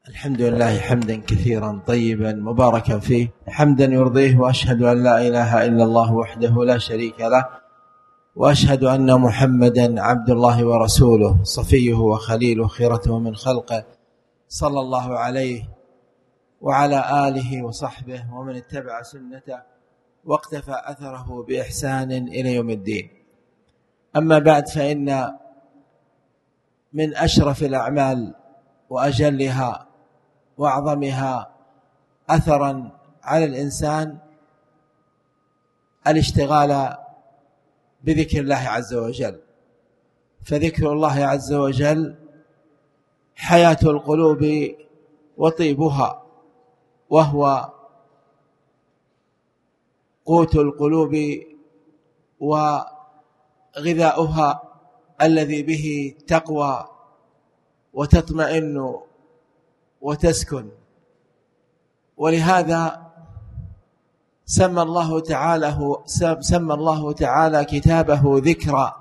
الحمد لله حمدا كثيرا طيبا مباركا فيه، حمدا يرضيه، وأشهد أن لا إله إلا الله وحده لا شريك له، وأشهد أن محمدا عبد الله ورسوله صفيه وخليله خيرته من خلقه، صلى الله عليه وعلى آله وصحبه ومن اتبع سنته واقتفى أثره بإحسان إلى يوم الدين. أما بعد، فإن من أشرف الأعمال وأجلها وأعظمها أثرا على الإنسان الاشتغال بذكر الله عز وجل، فذكر الله عز وجل حياة القلوب وطيبها، وهو قوت القلوب وغذاؤها الذي به تقوى وتطمئن وتسكن. ولهذا سمى الله تعالى كتابه ذكرا.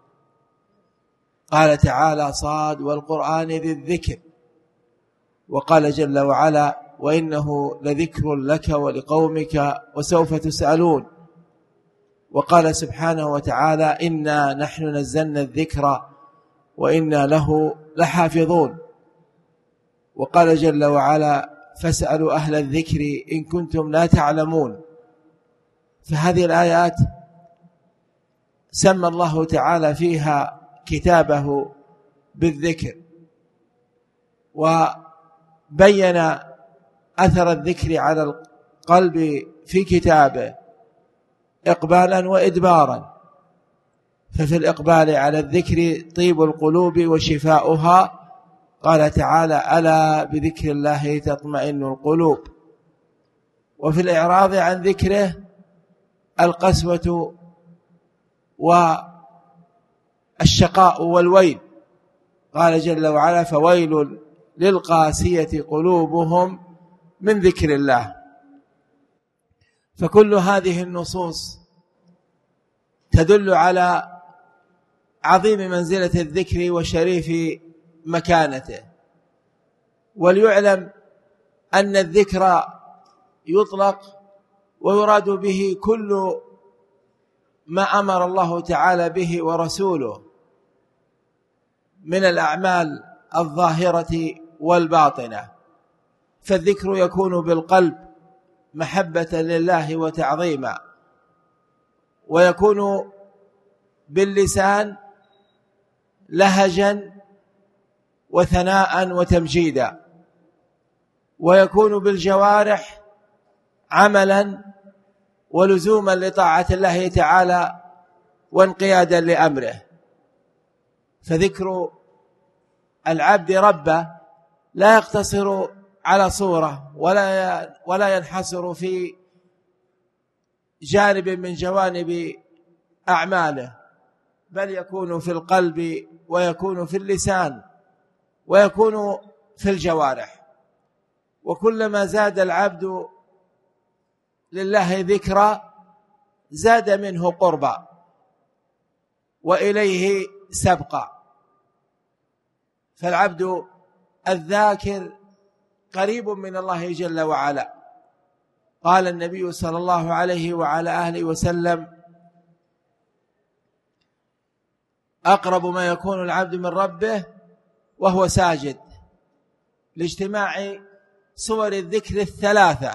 قال تعالى: صاد والقرآن ذي الذكر. وقال جل وعلا: وإنه لذكر لك ولقومك وسوف تسألون. وقال سبحانه وتعالى: إنا نحن نزلنا الذكر وإنا له لحافظون. وقال جل وعلا: فاسألوا أهل الذكر إن كنتم لا تعلمون. فهذه الآيات سمى الله تعالى فيها كتابه بالذكر، وبين أثر الذكر على القلب في كتابه إقبالا وإدبارا. ففي الإقبال على الذكر طيب القلوب وشفاؤها. قال تعالى: ألا بذكر الله تطمئن القلوب. وفي الإعراض عن ذكره القسوة والشقاء والويل. قال جل وعلا: فويل للقاسية قلوبهم من ذكر الله. فكل هذه النصوص تدل على عظيم منزلة الذكر وشريف مكانته. وليعلم أن الذكر يطلق ويراد به كل ما أمر الله تعالى به ورسوله من الأعمال الظاهرة والباطنة. فالذكر يكون بالقلب محبة لله وتعظيما، ويكون باللسان لهجا وثناء وتمجيدا، ويكون بالجوارح عملا ولزوما لطاعة الله تعالى وانقيادا لأمره. فذكر العبد ربه لا يقتصر على صورة ولا ينحصر في جانب من جوانب أعماله، بل يكون في القلب ويكون في اللسان ويكون في الجوارح. وكلما زاد العبد لله ذكرا زاد منه قربا وإليه سبقا. فالعبد الذاكر قريب من الله جل وعلا. قال النبي صلى الله عليه وعلى آله وسلم: أقرب ما يكون العبد من ربه وهو ساجد، لاجتماع صور الذكر الثلاثة: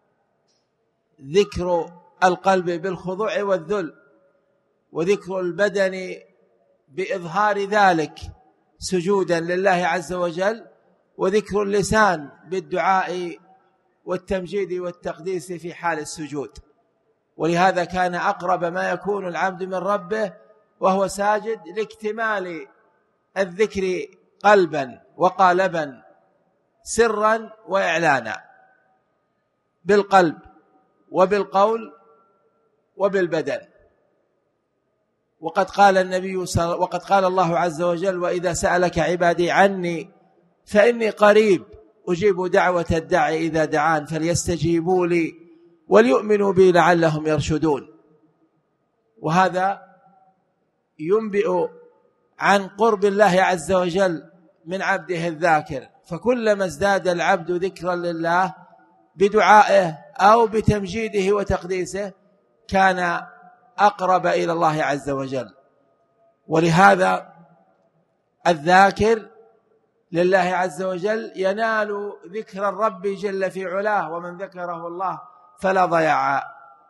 ذكر القلب بالخضوع والذل، وذكر البدن بإظهار ذلك سجودا لله عز وجل، وذكر اللسان بالدعاء والتمجيد والتقديس في حال السجود. ولهذا كان أقرب ما يكون العبد من ربه وهو ساجد، لاكتمال الذكر قلبا وقالبا سرا وإعلانا، بالقلب وبالقول وبالبدن. وقد قال الله عز وجل: وإذا سألك عبادي عني فإني قريب أجيب دعوة الداعي إذا دعان فليستجيبوا لي وليؤمنوا بي لعلهم يرشدون. وهذا ينبئ عن قرب الله عز وجل من عبده الذاكر، فكلما ازداد العبد ذكرا لله بدعائه أو بتمجيده وتقديسه كان أقرب إلى الله عز وجل. ولهذا الذاكر لله عز وجل ينال ذكر الرب جل في علاه، ومن ذكره الله فلا ضياع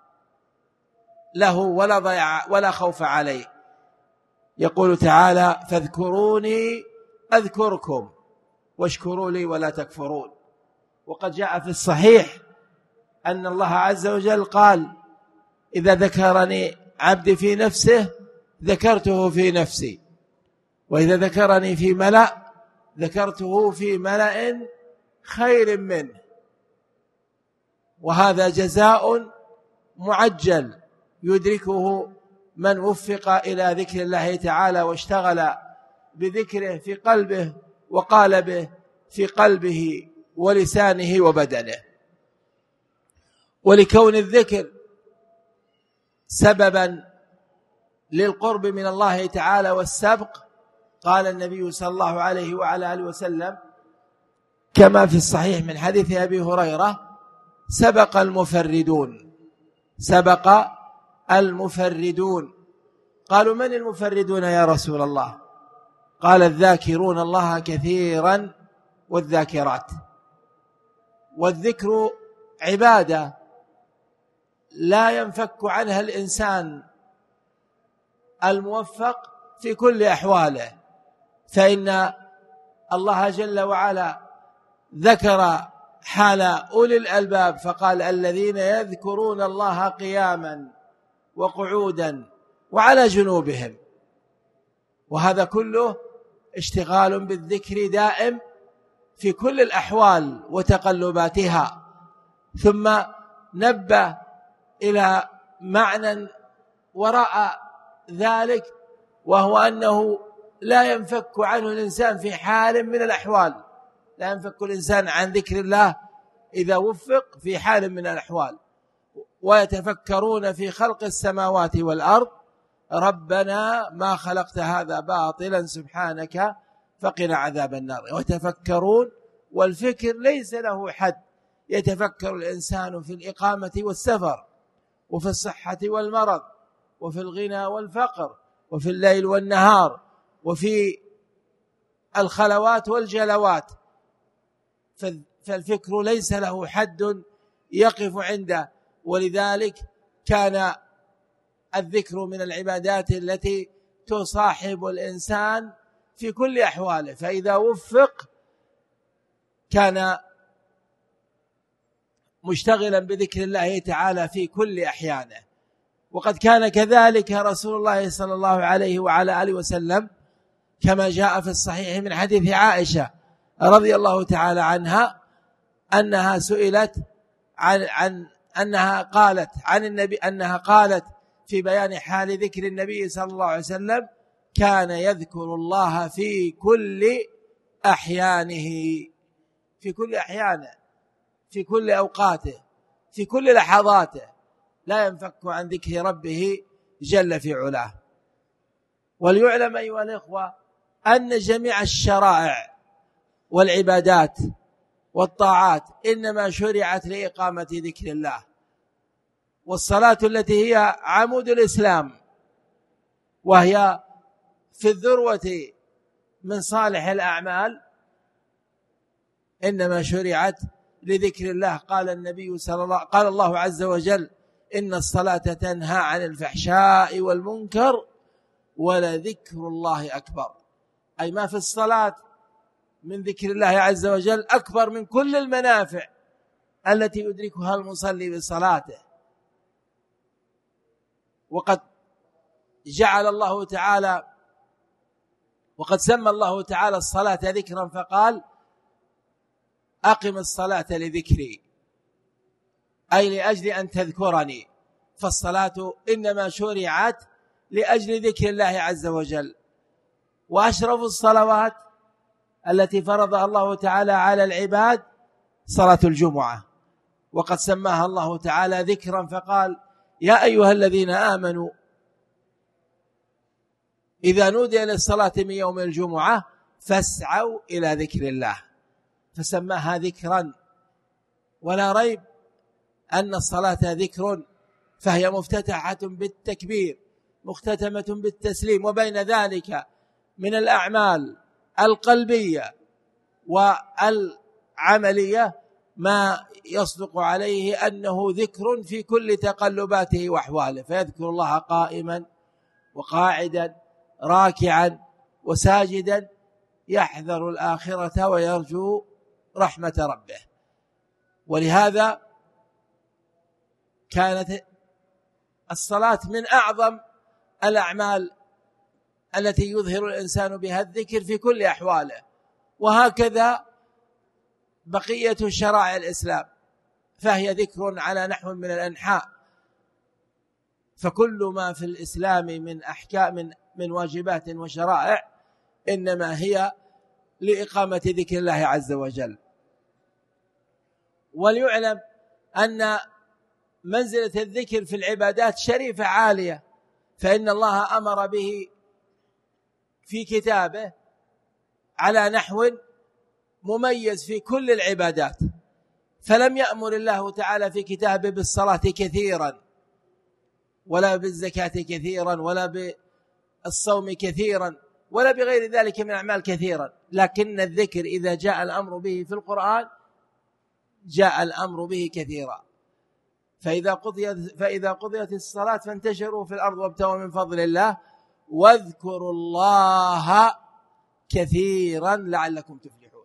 له ولا خوف عليه. يقول تعالى: فاذكروني أذكركم واشكروا لي ولا تكفرون. وقد جاء في الصحيح أن الله عز وجل قال: إذا ذكرني عبدي في نفسه ذكرته في نفسي، وإذا ذكرني في ملأ ذكرته في ملأ خير منه. وهذا جزاء معجل يدركه من وفق إلى ذكر الله تعالى واشتغل بذكره في قلبه وقالبه في قلبه ولسانه وبدنه. ولكون الذكر سببا للقرب من الله تعالى والسبق، قال النبي صلى الله عليه وعلى آله وسلم كما في الصحيح من حديث أبي هريرة: سبق المفردون. قالوا: من المفردون يا رسول الله؟ قال: الذاكرون الله كثيرا والذاكرات. والذكر عبادة لا ينفك عنها الإنسان الموفق في كل أحواله، فإن الله جل وعلا ذكر حال أولي الألباب فقال: الذين يذكرون الله قياما وقعودا وعلى جنوبهم. وهذا كله اشتغال بالذكر دائم في كل الأحوال وتقلباتها. ثم نبه إلى معنى وراء ذلك، وهو أنه لا ينفك عنه الإنسان في حال من الأحوال، لا ينفك الإنسان عن ذكر الله إذا وفق في حال من الأحوال. ويتفكرون في خلق السماوات والأرض ربنا ما خلقت هذا باطلا سبحانك فقنا عذاب النار. ويتفكرون، والفكر ليس له حد، يتفكر الإنسان في الإقامة والسفر، وفي الصحة والمرض، وفي الغنى والفقر، وفي الليل والنهار، وفي الخلوات والجلوات. فالفكر ليس له حد يقف عنده. ولذلك كان الذكر من العبادات التي تصاحب الإنسان في كل أحواله، فإذا وفق كان مشتغلا بذكر الله تعالى في كل أحيانه. وقد كان كذلك رسول الله صلى الله عليه وعلى آله وسلم، كما جاء في الصحيح من حديث عائشة رضي الله تعالى عنها أنها سئلت أنها قالت عن النبي أنها قالت في بيان حال ذكر النبي صلى الله عليه وسلم: كان يذكر الله في كل أحيانه، في كل أحيانه، في كل أوقاته، في كل لحظاته، لا ينفك عن ذكر ربه جل في علاه. وليعلم أيها الإخوة أن جميع الشرائع والعبادات والطاعات إنما شرعت لإقامة ذكر الله. والصلاة التي هي عمود الإسلام وهي في الذروة من صالح الأعمال إنما شرعت لذكر الله. قال الله عز وجل: إن الصلاة تنهى عن الفحشاء والمنكر ولذكر الله أكبر. أي ما في الصلاة من ذكر الله عز وجل أكبر من كل المنافع التي يدركها المصلي بصلاته. وقد سمى الله تعالى الصلاة ذكرا فقال: أقم الصلاة لذكري، أي لأجل أن تذكرني. فالصلاة إنما شرعت لأجل ذكر الله عز وجل. وأشرف الصلوات التي فرضها الله تعالى على العباد صلاة الجمعة، وقد سماها الله تعالى ذكرا فقال: يا أيها الذين آمنوا إذا نودي للصلاة من يوم الجمعة فاسعوا إلى ذكر الله. فسماها ذكرا. ولا ريب أن الصلاة ذكر، فهي مفتتحة بالتكبير مختتمة بالتسليم، وبين ذلك من الأعمال القلبية والعملية ما يصدق عليه أنه ذكر في كل تقلباته وأحواله، فيذكر الله قائما وقاعدا راكعا وساجدا، يحذر الآخرة ويرجو رحمة ربه. ولهذا كانت الصلاة من أعظم الأعمال التي يظهر الإنسان بها الذكر في كل أحواله، وهكذا بقية شرائع الإسلام، فهي ذكر على نحو من الأنحاء. فكل ما في الإسلام من أحكام من واجبات وشرائع إنما هي لإقامة ذكر الله عز وجل. وليعلم أن منزلة الذكر في العبادات شريفة عالية، فإن الله أمر به في كتابه على نحو مميز في كل العبادات، فلم يأمر الله تعالى في كتابه بالصلاة كثيرا، ولا بالزكاة كثيرا، ولا بالصوم كثيرا، ولا بغير ذلك من أعمال كثيرا، لكن الذكر إذا جاء الأمر به في القرآن جاء الأمر به كثيرا. فإذا قضيت الصلاة فانتشروا في الأرض وابتغوا من فضل الله واذكروا الله كثيرا لعلكم تفلحون.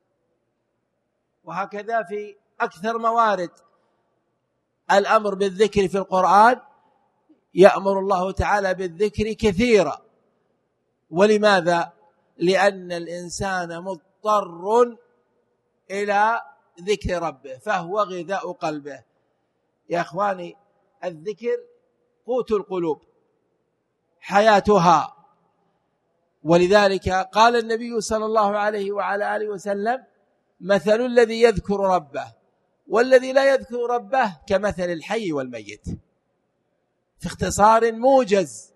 وهكذا في أكثر موارد الأمر بالذكر في القرآن يأمر الله تعالى بالذكر كثيرا. ولماذا؟ لأن الإنسان مضطر إلى ذكر ربه، فهو غذاء قلبه. يا أخواني، الذكر قوت القلوب، حياتها. ولذلك قال النبي صلى الله عليه وعلى آله وسلم: مثل الذي يذكر ربه والذي لا يذكر ربه كمثل الحي والميت، في اختصار موجز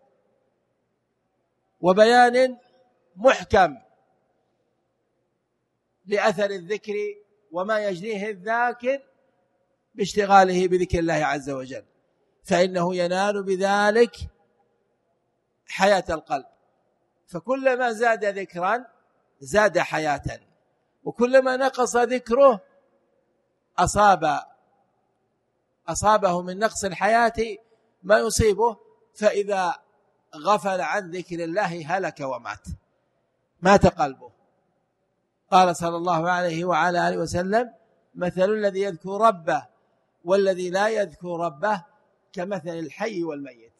وبيان محكم لأثر الذكر وما يجنيه الذاكر باشتغاله بذكر الله عز وجل، فإنه ينال بذلك حياة القلب. فكلما زاد ذكرا زاد حياة، وكلما نقص ذكره أصابه من نقص الحياة ما يصيبه، فإذا غفل عن ذكر الله هلك ومات، مات قلبه. قال صلى الله عليه وعلى آله وسلم: مثل الذي يذكر ربه والذي لا يذكر ربه كمثل الحي والميت.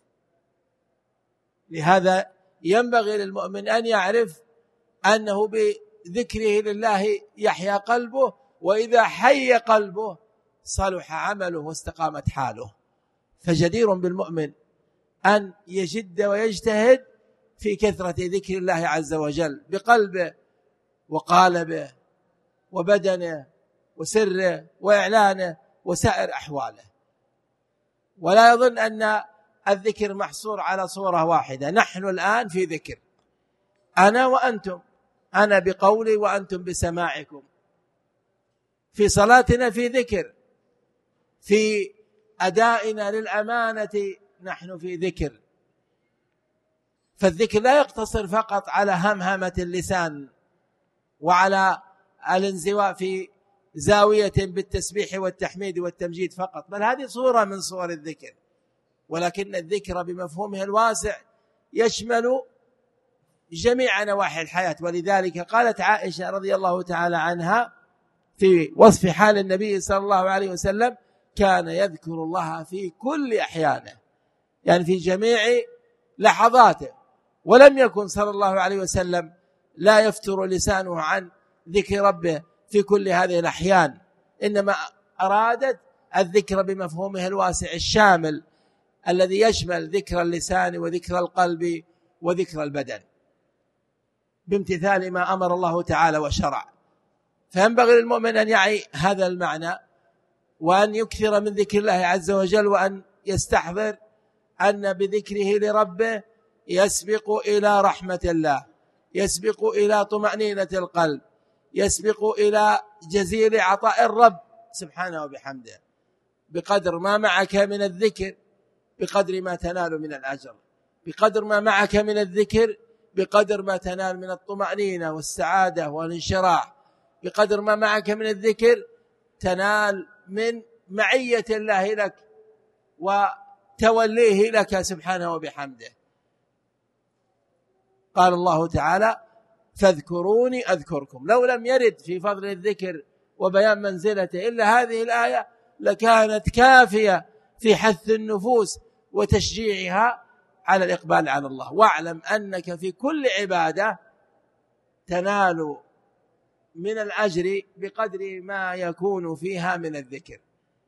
لهذا ينبغي للمؤمن أن يعرف أنه بذكره لله يحيا قلبه، وإذا حي قلبه صلح عمله واستقامت حاله. فجدير بالمؤمن أن يجد ويجتهد في كثرة ذكر الله عز وجل بقلبه وقالبه وبدنه وسره وإعلانه وسائر أحواله، ولا يظن أن الذكر محصور على صورة واحدة. نحن الآن في ذكر، أنا وأنتم، أنا بقولي وأنتم بسماعكم، في صلاتنا في ذكر، في أدائنا للأمانة نحن في ذكر. فالذكر لا يقتصر فقط على همهمة اللسان وعلى الانزواء في زاوية بالتسبيح والتحميد والتمجيد فقط، بل هذه صورة من صور الذكر. ولكن الذكر بمفهومه الواسع يشمل جميع نواحي الحياة. ولذلك قالت عائشة رضي الله تعالى عنها في وصف حال النبي صلى الله عليه وسلم: كان يذكر الله في كل أحيانه، يعني في جميع لحظاته، ولم يكن صلى الله عليه وسلم لا يفتر لسانه عن ذكر ربه في كل هذه الأحيان، إنما أرادت الذكر بمفهومه الواسع الشامل الذي يشمل ذكر اللسان وذكر القلب وذكر البدن بامتثال ما أمر الله تعالى وشرع. فينبغي للمؤمن أن يعي هذا المعنى، وأن يكثر من ذكر الله عز وجل، وأن يستحضر أن بذكره لربه يسبق إلى رحمة الله، يسبق إلى طمأنينة القلب، يسبق إلى جزيل عطاء الرب سبحانه وبحمده. بقدر ما معك من الذكر بقدر ما تنال من الأجر، بقدر ما معك من الذكر بقدر ما تنال من الطمأنينة والسعادة والانشراح، بقدر ما معك من الذكر تنال من معية الله لك وتوليه لك سبحانه وبحمده. قال الله تعالى: فاذكروني أذكركم. لو لم يرد في فضل الذكر وبيان منزلته إلا هذه الآية لكانت كافية في حث النفوس وتشجيعها على الإقبال على الله. واعلم أنك في كل عبادة تنال من الأجر بقدر ما يكون فيها من الذكر.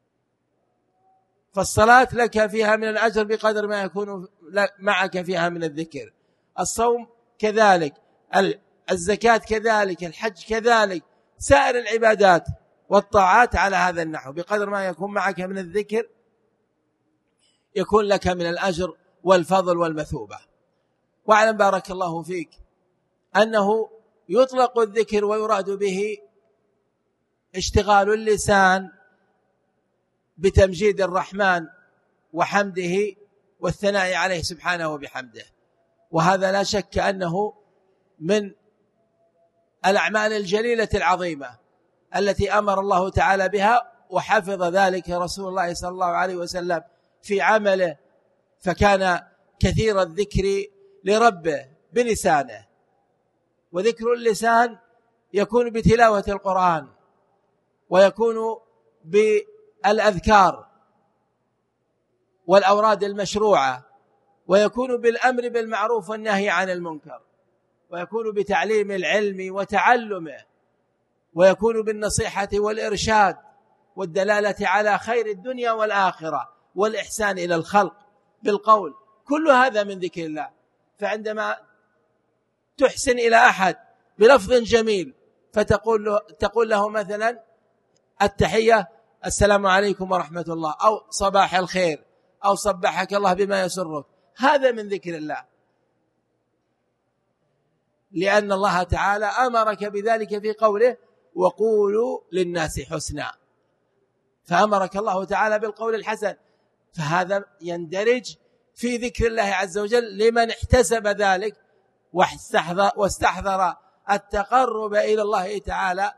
فالصلاة لك فيها من الأجر بقدر ما يكون معك فيها من الذكر، الصوم كذلك، الزكاة كذلك، الحج كذلك، سائر العبادات والطاعات على هذا النحو، بقدر ما يكون معك من الذكر يكون لك من الأجر والفضل والمثوبة. واعلم بارك الله فيك أنه يطلق الذكر ويراد به اشتغال اللسان بتمجيد الرحمن وحمده والثناء عليه سبحانه وبحمده، وهذا لا شك أنه من الأعمال الجليلة العظيمة التي أمر الله تعالى بها، وحفظ ذلك رسول الله صلى الله عليه وسلم في عمله، فكان كثير الذكر لربه بلسانه. وذكر اللسان يكون بتلاوة القرآن، ويكون بالأذكار والأوراد المشروعة، ويكون بالأمر بالمعروف والنهي عن المنكر، ويكون بتعليم العلم وتعلمه، ويكون بالنصيحة والإرشاد والدلالة على خير الدنيا والآخرة والإحسان إلى الخلق بالقول. كل هذا من ذكر الله. فعندما تحسن إلى أحد بلفظ جميل فتقول له مثلا التحية: السلام عليكم ورحمة الله، أو صباح الخير، أو صبحك الله بما يسرك، هذا من ذكر الله، لأن الله تعالى أمرك بذلك في قوله: وقولوا للناس حسنا، فأمرك الله تعالى بالقول الحسن، فهذا يندرج في ذكر الله عز وجل لمن احتسب ذلك واستحضر التقرب إلى الله تعالى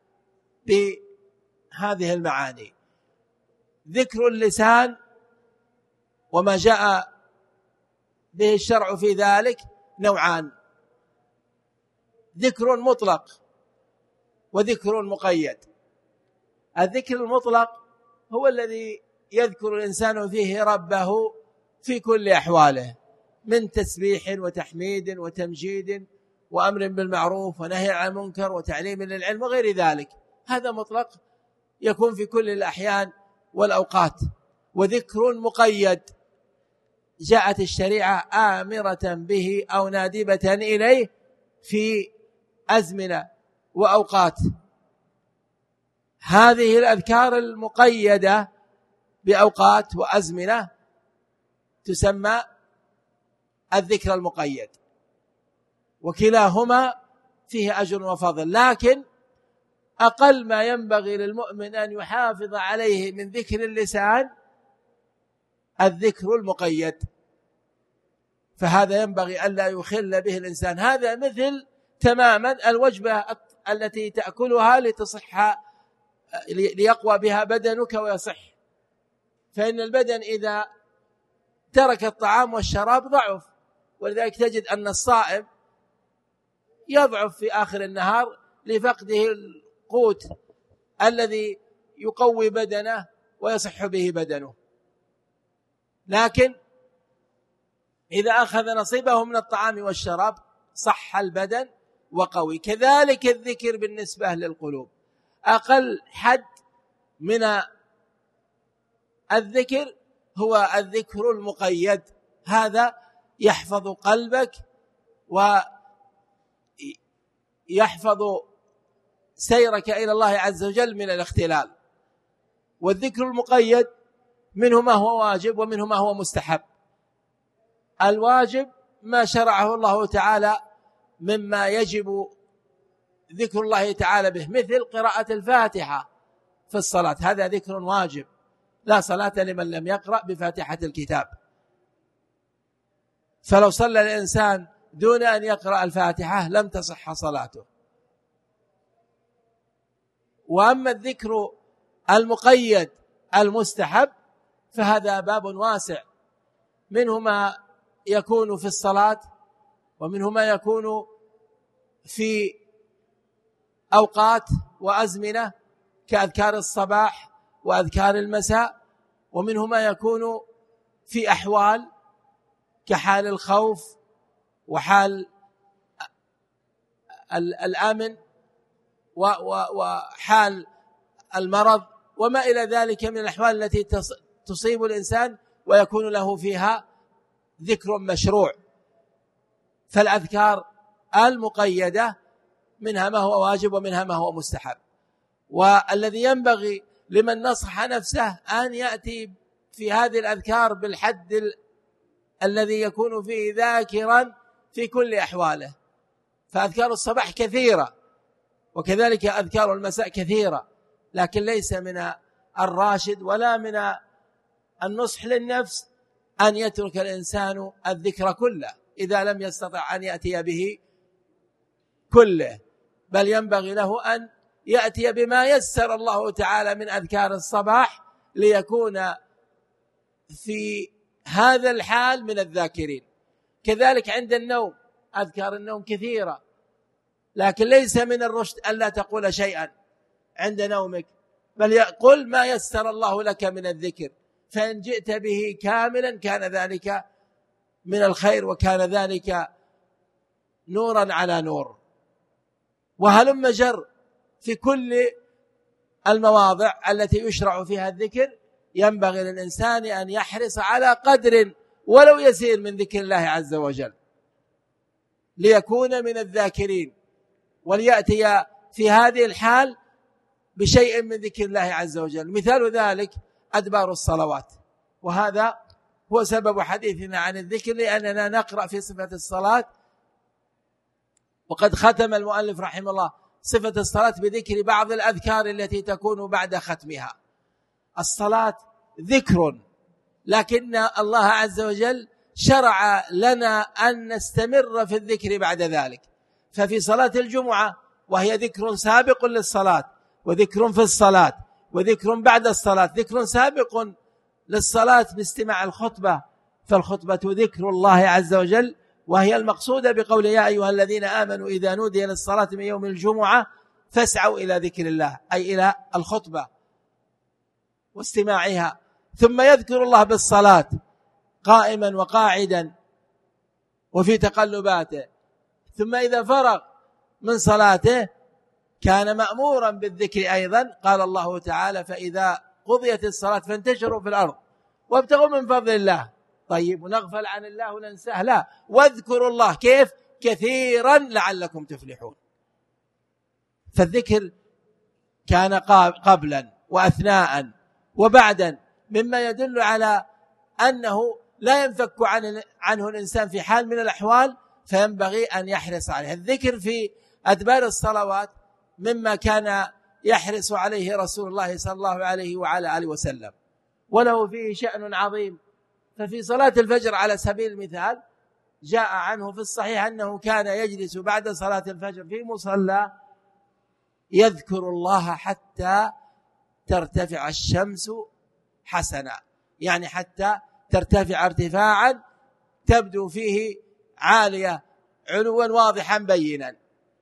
بهذه المعاني. ذكر اللسان وما جاء به الشرع في ذلك نوعان: ذكر مطلق وذكر مقيد. الذكر المطلق هو الذي يذكر الإنسان فيه ربه في كل أحواله، من تسبيح وتحميد وتمجيد وأمر بالمعروف ونهي عن المنكر وتعليم للعلم وغير ذلك، هذا مطلق يكون في كل الأحيان والأوقات. وذكر مقيد جاءت الشريعة آمرة به أو نادبة إليه في أزمنة وأوقات. هذه الأذكار المقيدة بأوقات وأزمنة تسمى الذكر المقيد، وكلاهما فيه أجر وفضل، لكن أقل ما ينبغي للمؤمن أن يحافظ عليه من ذكر اللسان الذكر المقيد، فهذا ينبغي أن لا يخل به الإنسان. هذا مثل تماما الوجبة التي تأكلها لتصح، ليقوى بها بدنك ويصح، فإن البدن إذا ترك الطعام والشراب ضعف، ولذلك تجد أن الصائم يضعف في آخر النهار لفقده القوت الذي يقوي بدنه ويصح به بدنه. لكن إذا أخذ نصيبه من الطعام والشراب صح البدن وقوي. كذلك الذكر بالنسبة للقلوب، أقل حد من الذكر هو الذكر المقيد، هذا يحفظ قلبك ويحفظ سيرك إلى الله عز وجل من الاختلال. والذكر المقيد منه ما هو واجب ومنه ما هو مستحب. الواجب ما شرعه الله تعالى مما يجب ذكر الله تعالى به، مثل قراءة الفاتحة في الصلاة، هذا ذكر واجب، لا صلاة لمن لم يقرأ بفاتحة الكتاب. فلو صلى الإنسان دون أن يقرأ الفاتحة لم تصح صلاته. وأما الذكر المقيد المستحب فهذا باب واسع، منه ما يكون في الصلاة، ومنه ما يكون في أوقات وأزمنة كأذكار الصباح وأذكار المساء، ومنه ما يكون في أحوال كحال الخوف وحال الأمن وحال المرض وما إلى ذلك من الأحوال التي تصيب الإنسان ويكون له فيها ذكر مشروع. فالأذكار المقيدة منها ما هو واجب ومنها ما هو مستحب، والذي ينبغي لمن نصح نفسه أن يأتي في هذه الأذكار بالحد الذي يكون فيه ذاكرا في كل أحواله. فأذكار الصباح كثيرة وكذلك أذكار المساء كثيرة، لكن ليس من الراشد ولا من النصح للنفس أن يترك الإنسان الذكر كله إذا لم يستطع أن يأتي به كله، بل ينبغي له أن يأتي بما يسر الله تعالى من أذكار الصباح ليكون في هذا الحال من الذاكرين. كذلك عند النوم أذكار النوم كثيرة، لكن ليس من الرشد ألا تقول شيئا عند نومك، بل قل ما يسر الله لك من الذكر، فإن جئت به كاملا كان ذلك من الخير وكان ذلك نورا على نور. وهلم جر في كل المواضع التي يشرع فيها الذكر ينبغي للإنسان أن يحرص على قدر ولو يسير من ذكر الله عز وجل ليكون من الذاكرين، وليأتي في هذه الحال بشيء من ذكر الله عز وجل. مثال ذلك أدبار الصلوات، وهذا هو سبب حديثنا عن الذكر، لأننا نقرأ في صفة الصلاة، وقد ختم المؤلف رحمه الله صفة الصلاة بذكر بعض الأذكار التي تكون بعد ختمها. الصلاة ذكر، لكن الله عز وجل شرع لنا أن نستمر في الذكر بعد ذلك. ففي صلاة الجمعة وهي ذكر سابق للصلاة، وذكر في الصلاة، وذكر بعد الصلاة، ذكر سابق للصلاة باستماع الخطبة، فالخطبة ذكر الله عز وجل، وهي المقصودة بقول يا أيها الذين آمنوا إذا نودي للصلاة من يوم الجمعة فاسعوا إلى ذكر الله، أي إلى الخطبة واستماعها. ثم يذكر الله بالصلاة قائما وقاعدا وفي تقلباته، ثم إذا فرغ من صلاته كان مأمورا بالذكر أيضا. قال الله تعالى فإذا قضيت الصلاة فانتشروا في الأرض وابتغوا من فضل الله. طيب، ونغفل عن الله وننساه؟ لا، واذكروا الله كيف؟ كثيرا لعلكم تفلحون. فالذكر كان قبلا وأثناء وبعدا مما يدل على أنه لا ينفك عنه الإنسان في حال من الأحوال، فينبغي أن يحرص عليه. الذكر في أدبار الصلوات مما كان يحرص عليه رسول الله صلى الله عليه وعلى آله وسلم، وله فيه شأن عظيم. ففي صلاة الفجر على سبيل المثال جاء عنه في الصحيح أنه كان يجلس بعد صلاة الفجر في مصلى يذكر الله حتى ترتفع الشمس حسنا، يعني حتى ترتفع ارتفاعا تبدو فيه عالية علوا واضحا بينا.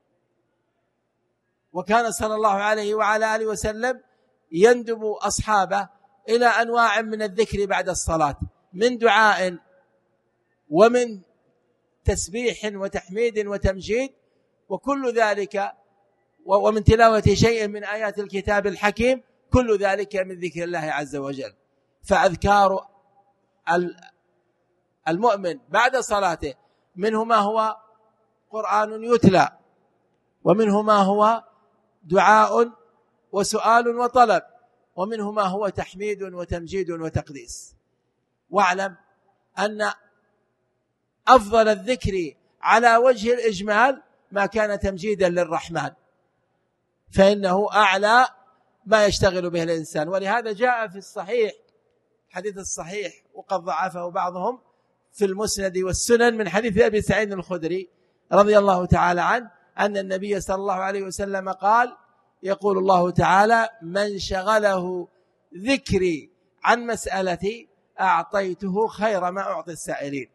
وكان صلى الله عليه وعلى آله وسلم يندب أصحابه إلى أنواع من الذكر بعد الصلاة، من دعاء ومن تسبيح وتحميد وتمجيد، وكل ذلك ومن تلاوة شيء من آيات الكتاب الحكيم، كل ذلك من ذكر الله عز وجل. فأذكار المؤمن بعد صلاته منه ما هو قرآن يتلى، ومنه ما هو دعاء وسؤال وطلب، ومنه ما هو تحميد وتمجيد وتقديس. واعلم أن أفضل الذكر على وجه الإجمال ما كان تمجيدا للرحمن، فإنه أعلى ما يشتغل به الإنسان. ولهذا جاء في الصحيح حديث الصحيح وقد ضعفه بعضهم في المسند والسنن من حديث أبي سعيد الخدري رضي الله تعالى عنه أن النبي صلى الله عليه وسلم قال: يقول الله تعالى: من شغله ذكري عن مسألتي أعطيته خير ما أعطي السائلين.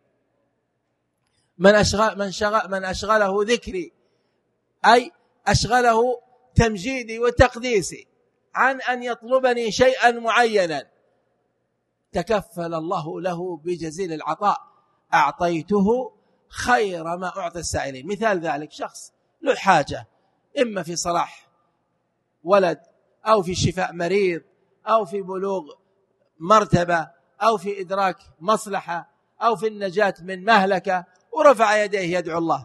من أشغله ذكري أي أشغله تمجيدي وتقديسي عن أن يطلبني شيئا معينا تكفل الله له بجزيل العطاء، أعطيته خير ما أعطي السائلين. مثال ذلك شخص له حاجة، إما في صلاح ولد أو في شفاء مريض أو في بلوغ مرتبة أو في إدراك مصلحة أو في النجاة من مهلكة، ورفع يديه يدعو الله،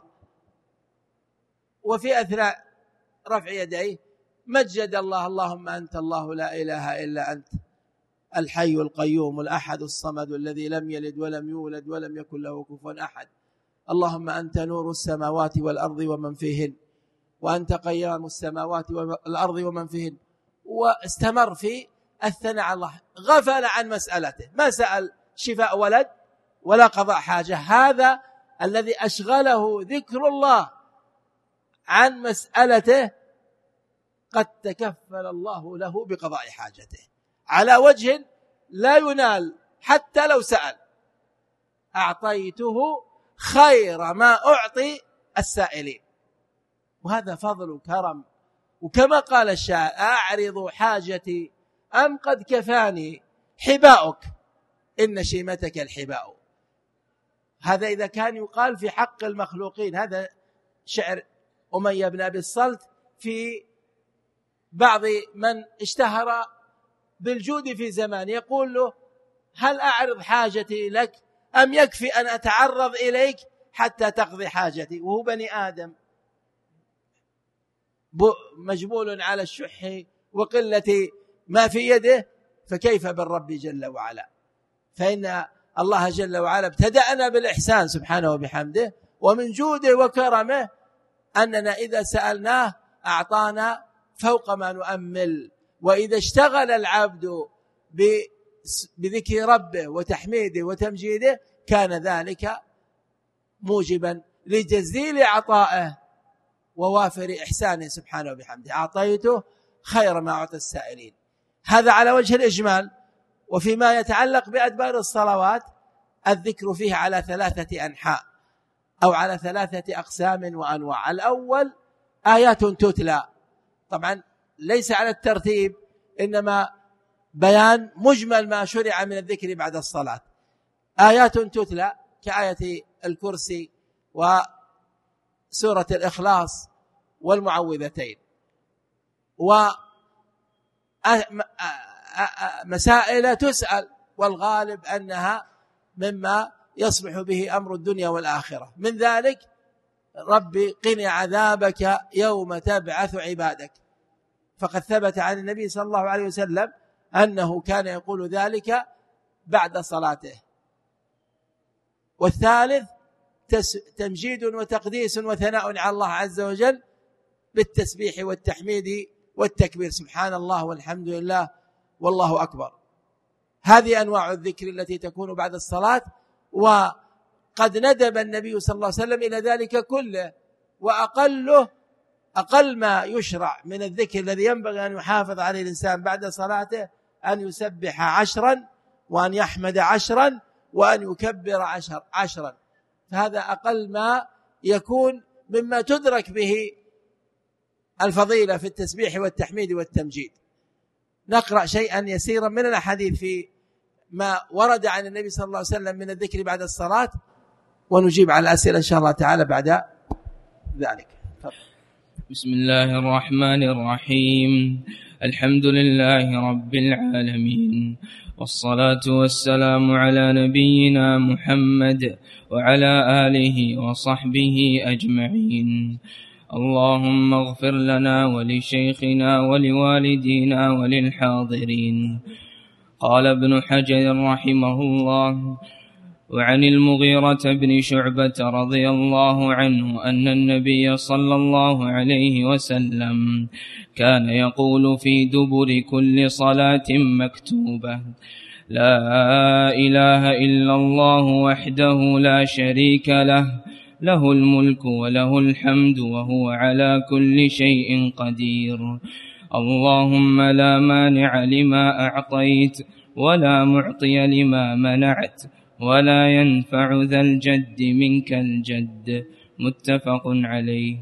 وفي أثناء رفع يديه مجد الله: اللهم أنت الله لا إله إلا أنت الحي القيوم الأحد الصمد الذي لم يلد ولم يولد ولم يكن له كفوا أحد، اللهم أنت نور السماوات والأرض ومن فيهن، وأنت قيام السماوات والأرض ومن فيهن. واستمر في الثناء على الله، غفل عن مسألته، ما سأل شفاء ولد ولا قضاء حاجة. هذا الذي أشغله ذكر الله عن مسألته قد تكفل الله له بقضاء حاجته على وجه لا ينال حتى لو سأل. أعطيته خير ما أعطي السائلين، وهذا فضل وكرم. وكما قال الشاعر: أعرض حاجتي أم قد كفاني حباؤك إن شيمتك الحباء. هذا إذا كان يقال في حق المخلوقين. هذا شعر أمية بن أبي الصلت في بعض من اشتهر بالجود في زمان، يقول له: هل أعرض حاجتي لك أم يكفي أن أتعرض إليك حتى تقضي حاجتي؟ وهو بني آدم مجبول على الشح وقلة ما في يده، فكيف بالرب جل وعلا؟ فإن الله جل وعلا ابتدأنا بالإحسان سبحانه وبحمده، ومن جوده وكرمه أننا إذا سألناه أعطانا فوق ما نؤمل. وإذا اشتغل العبد بذكر ربه وتحميده وتمجيده كان ذلك موجبا لجزيل عطائه ووافر إحسانه سبحانه وبحمده. أعطيته خير ما أعطى السائلين. هذا على وجه الإجمال. وفيما يتعلق بأدبار الصلوات الذكر فيه على 3 أنحاء أو على 3 أقسام وأنواع. الأول آيات تتلى، طبعا ليس على الترتيب، إنما بيان مجمل ما شرع من الذكر بعد الصلاة. آيات تتلى كآية الكرسي وسورة الإخلاص والمعوذتين، ومسائل تسأل، والغالب أنها مما يصلح به أمر الدنيا والآخرة. من ذلك: ربي قني عذابك يوم تبعث عبادك، فقد ثبت عن النبي صلى الله عليه وسلم أنه كان يقول ذلك بعد صلاته. والثالث: تمجيد وتقديس وثناء على الله عز وجل بالتسبيح والتحميد والتكبير، سبحان الله والحمد لله والله أكبر. هذه أنواع الذكر التي تكون بعد الصلاة، وقد ندب النبي صلى الله عليه وسلم إلى ذلك كله. أقل ما يشرع من الذكر الذي ينبغي أن يحافظ عليه الإنسان بعد صلاته أن يسبح 10 وأن يحمد 10 وأن يكبر 10. فهذا أقل ما يكون مما تدرك به الفضيلة في التسبيح والتحميد والتمجيد. نقرأ شيئا يسيرا من الأحاديث في ما ورد عن النبي صلى الله عليه وسلم من الذكر بعد الصلاة، ونجيب على الأسئلة إن شاء الله تعالى بعد ذلك. بسم الله الرحمن الرحيم. الحمد لله رب العالمين، والصلاة والسلام على نبينا محمد وعلى آله وصحبه أجمعين. اللهم اغفر لنا ولشيخنا ولوالدينا وللحاضرين. قال ابن حجر رحمه الله: وعن المغيرة بن شعبة رضي الله عنه أن النبي صلى الله عليه وسلم كان يقول في دبر كل صلاة مكتوبة: لا إله إلا الله وحده لا شريك له، له الملك وله الحمد وهو على كل شيء قدير، اللهم لا مانع لما أعطيت ولا معطي لما منعت ولا ينفع ذا الجد منك الجد. متفق عليه.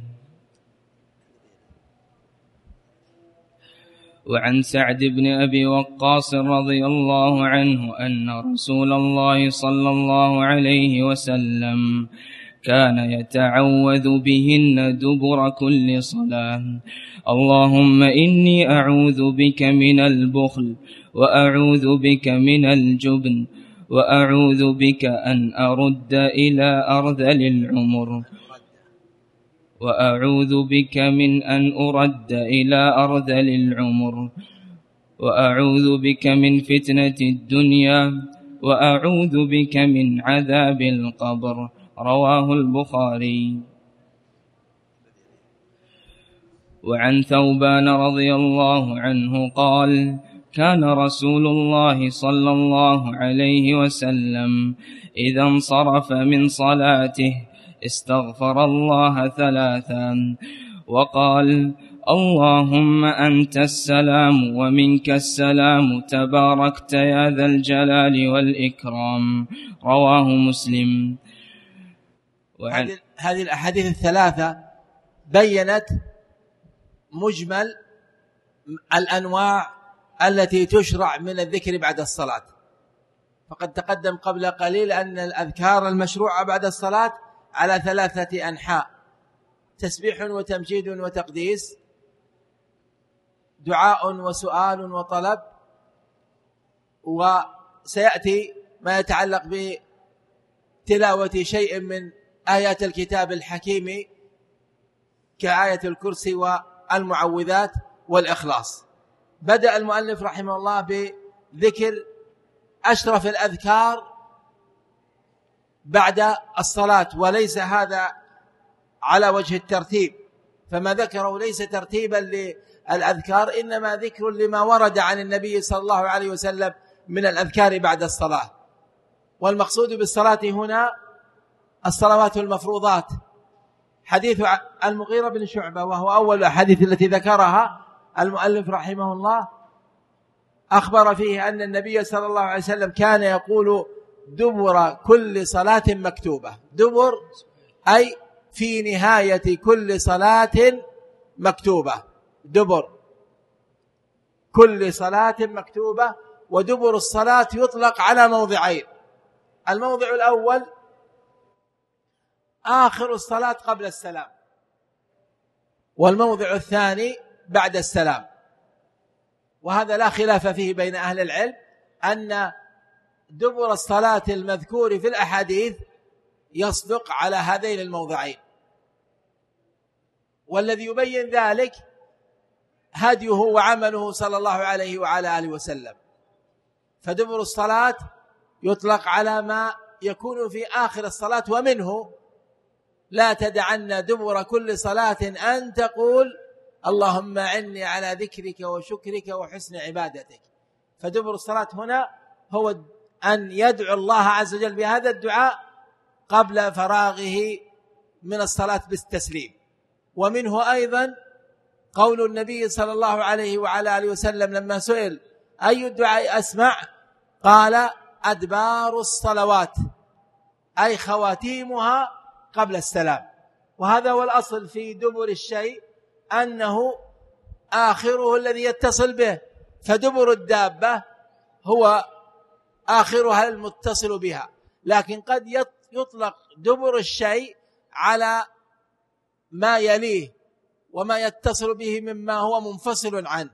وعن سعد بن أبي وقاص رضي الله عنه أن رسول الله صلى الله عليه وسلم كان يتعوذ بهن دبر كل صلاة: اللهم إني أعوذ بك من البخل، وأعوذ بك من الجبن، وأعوذ بك أن أرد إلى أرذل العمر، وأعوذ بك من أن أرد إلى أرذل العمر، وأعوذ بك من فتنة الدنيا، وأعوذ بك من عذاب القبر. رواه البخاري. وعن ثوبان رضي الله عنه قال: كان رسول الله صلى الله عليه وسلم إذا انصرف من صلاته استغفر الله 3 وقال: اللهم أنت السلام ومنك السلام، تباركت يا ذا الجلال والإكرام. رواه مسلم. هذه الأحاديث 3 بيّنت مجمل الأنواع التي تشرع من الذكر بعد الصلاة. فقد تقدم قبل قليل أن الأذكار المشروعة بعد الصلاة على 3 أنحاء: تسبيح وتمجيد وتقديس، دعاء وسؤال وطلب، وسيأتي ما يتعلق بتلاوة شيء من آيات الكتاب الحكيم كآية الكرسي والمعوذات والإخلاص. بدأ المؤلف رحمه الله بذكر أشرف الأذكار بعد الصلاة، وليس هذا على وجه الترتيب، فما ذكره ليس ترتيبا للأذكار، إنما ذكر لما ورد عن النبي صلى الله عليه وسلم من الأذكار بعد الصلاة. والمقصود بالصلاة هنا الصلوات المفروضات. حديث المغيرة بن شعبة، وهو أول الأحاديث التي ذكرها المؤلف رحمه الله، أخبر فيه أن النبي صلى الله عليه وسلم كان يقول دبر كل صلاة مكتوبة. دبر أي في نهاية كل صلاة مكتوبة، دبر كل صلاة مكتوبة. ودبر الصلاة يطلق على موضعين: الموضع الأول آخر الصلاة قبل السلام، والموضع الثاني بعد السلام. وهذا لا خلاف فيه بين أهل العلم أن دبر الصلاة المذكور في الأحاديث يصدق على هذين الموضعين، والذي يبين ذلك هديه وعمله صلى الله عليه وعلى آله وسلم. فدبر الصلاة يطلق على ما يكون في آخر الصلاة، ومنه: لا تدعن دبر كل صلاة أن تقول اللهم أعني على ذكرك وشكرك وحسن عبادتك. فدبر الصلاة هنا هو أن يدعو الله عز وجل بهذا الدعاء قبل فراغه من الصلاة بالتسليم. ومنه أيضا قول النبي صلى الله عليه وعلى آله وسلم لما سئل أي الدعاء أسمع، قال: أدبار الصلوات، أي خواتيمها قبل السلام. وهذا هو الأصل في دبر الشيء، أنه آخره الذي يتصل به. فدبر الدابة هو آخرها المتصل بها، لكن قد يطلق دبر الشيء على ما يليه وما يتصل به مما هو منفصل عنه.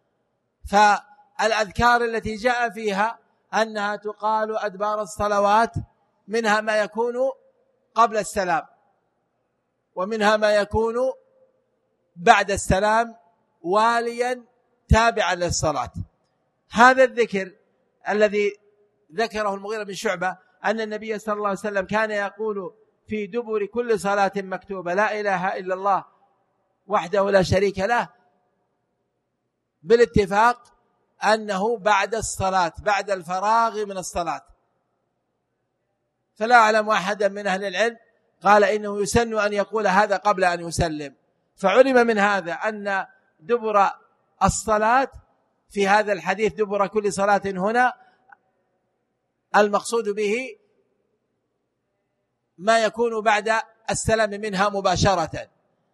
فالأذكار التي جاء فيها أنها تقال أدبار الصلوات، منها ما يكون قبل السلام، ومنها ما يكون بعد السلام واليا تابعا للصلاة. هذا الذكر الذي ذكره المغيرة بن شعبة أن النبي صلى الله عليه وسلم كان يقول في دبر كل صلاة مكتوبة لا إله إلا الله وحده لا شريك له، بالاتفاق أنه بعد الصلاة، بعد الفراغ من الصلاة. فلا أعلم أحدا من أهل العلم قال إنه يسن أن يقول هذا قبل أن يسلم. فعلم من هذا أن دبر الصلاة في هذا الحديث دبر كل صلاة هنا المقصود به ما يكون بعد السلام منها مباشرة.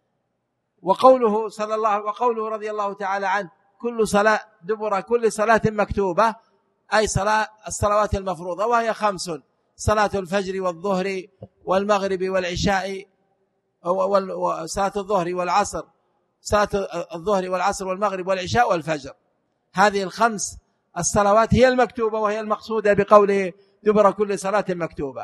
وقوله رضي الله تعالى عنه كل صلاة دبر كل صلاة مكتوبة، أي الصلوات المفروضة، وهي 5: صلاة الفجر والظهر والمغرب والعشاء، وصلاة الظهر والعصر، صلاة الظهر والعصر والمغرب والعشاء والفجر. هذه 5 الصلوات هي المكتوبة، وهي المقصودة بقوله دبر كل صلاة مكتوبة.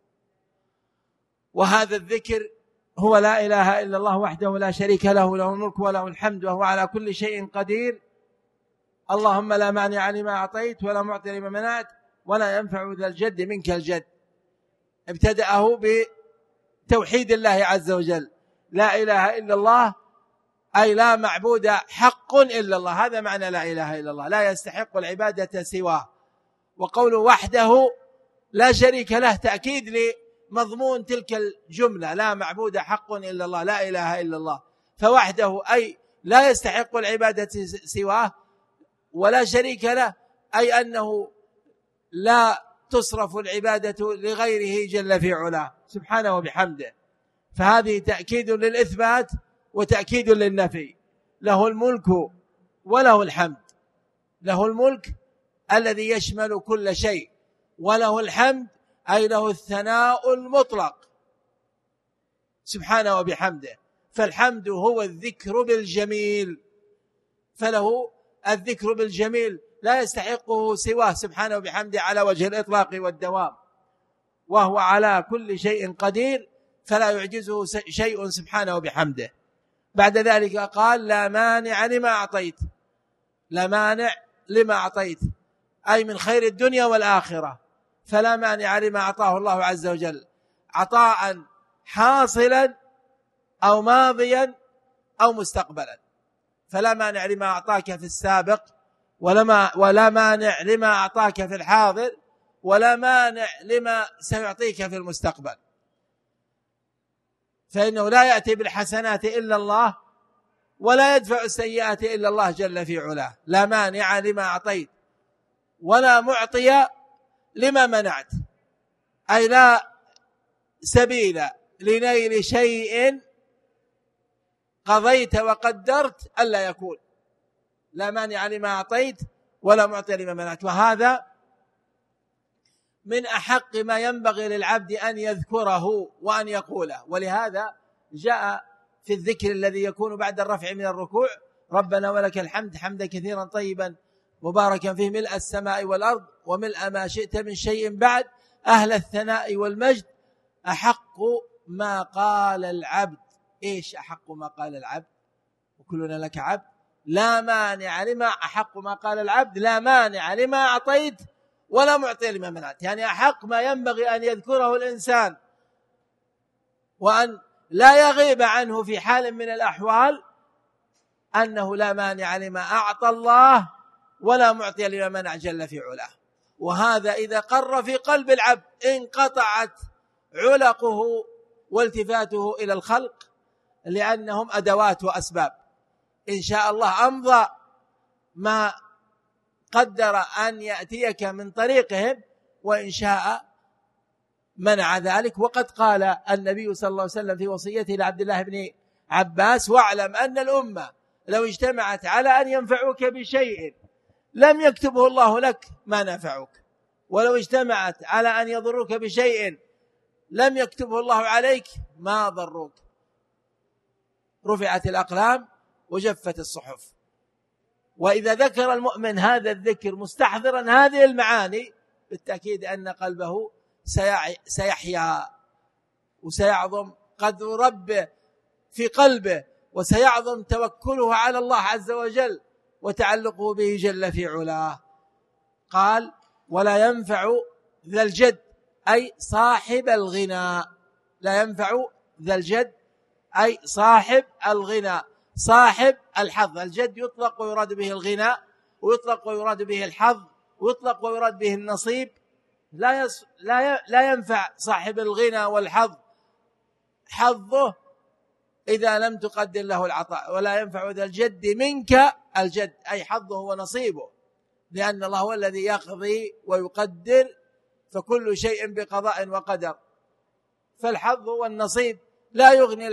وهذا الذكر هو لا إله إلا الله وحده لا شريك له، له الملك وله الحمد وهو على كل شيء قدير. اللهم لا مانع لما أعطيت ولا معطي لما منعت ولا ينفع ذا الجد منك الجد. ابتدأه بتوحيد الله عز وجل، لا إله إلا الله أي لا معبود حق إلا الله، هذا معنى لا إله إلا الله، لا يستحق العبادة سواه. وقوله وحده لا شريك له تأكيد لمضمون تلك الجملة، لا معبود حق إلا الله، لا إله إلا الله. فوحده أي لا يستحق العبادة سواه، ولا شريك له أي أنه لا تصرف العبادة لغيره جل في علاه سبحانه وبحمده. فهذه تأكيد للإثبات وتأكيد للنفي. له الملك وله الحمد، له الملك الذي يشمل كل شيء، وله الحمد أي له الثناء المطلق سبحانه وبحمده. فالحمد هو الذكر بالجميل، فله الذكر بالجميل لا يستحقه سواه سبحانه وبحمده على وجه الإطلاق والدوام، وهو على كل شيء قدير فلا يعجزه شيء سبحانه وبحمده. بعد ذلك قال لا مانع لما أعطيت، لا مانع لما أعطيت أي من خير الدنيا والآخرة، فلا مانع لما أعطاه الله عز وجل عطاء حاصلا أو ماضيا أو مستقبلا. فلا مانع لما أعطاك في السابق، ولا مانع لما أعطاك في الحاضر، ولا مانع لما سيعطيك في المستقبل. فإنه لا يأتي بالحسنات إلا الله، ولا يدفع السيئات إلا الله جل في علاه. لا مانع لما أعطيت ولا معطي لما منعت، أي لا سبيل لنيل شيء قضيت وقدرت ألا يكون. لا مانع لما أعطيت ولا معطي لما منعت. وهذا من أحق ما ينبغي للعبد أن يذكره وأن يقوله. ولهذا جاء في الذكر الذي يكون بعد الرفع من الركوع ربنا ولك الحمد حمدا كثيرا طيبا مباركا فيه ملء السماء والأرض وملء ما شئت من شيء بعد أهل الثناء والمجد أحق ما قال العبد. إيش أحق ما قال العبد؟ وكلنا لك عبد. لا مانع لما أحق ما قال العبد، لا مانع لما أعطيت ولا معطي لما منعت. يعني أحق ما ينبغي أن يذكره الإنسان وأن لا يغيب عنه في حال من الأحوال أنه لا مانع لما أعطى الله ولا معطي لما منع جل في علاه. وهذا إذا قر في قلب العبد انقطعت علقه والتفاته إلى الخلق، لأنهم أدوات وأسباب. إن شاء الله أمضى ما قدر أن يأتيك من طريقهم، وإن شاء منع ذلك. وقد قال النبي صلى الله عليه وسلم في وصيته لعبد الله بن عباس واعلم أن الأمة لو اجتمعت على أن ينفعوك بشيء لم يكتبه الله لك ما نفعك، ولو اجتمعت على أن يضروك بشيء لم يكتبه الله عليك ما ضروك. رفعت الأقلام وجفت الصحف. وإذا ذكر المؤمن هذا الذكر مستحضرا هذه المعاني بالتأكيد أن قلبه سيحيا وسيعظم قدر ربه في قلبه، وسيعظم توكله على الله عز وجل وتعلقه به جل في علاه. قال ولا ينفع ذا الجد أي صاحب الغنى. لا ينفع ذا الجد أي صاحب الغنى، صاحب الحظ. الجد يطلق ويراد به الغنى، ويطلق ويراد به الحظ، ويطلق ويراد به النصيب. لا ينفع صاحب الغنى والحظ حظه إذا لم تقدر له العطاء، ولا ينفع ذا الجد منك الجد أي حظه ونصيبه، لأن الله هو الذي يقضي ويقدر، فكل شيء بقضاء وقدر. فالحظ والنصيب لا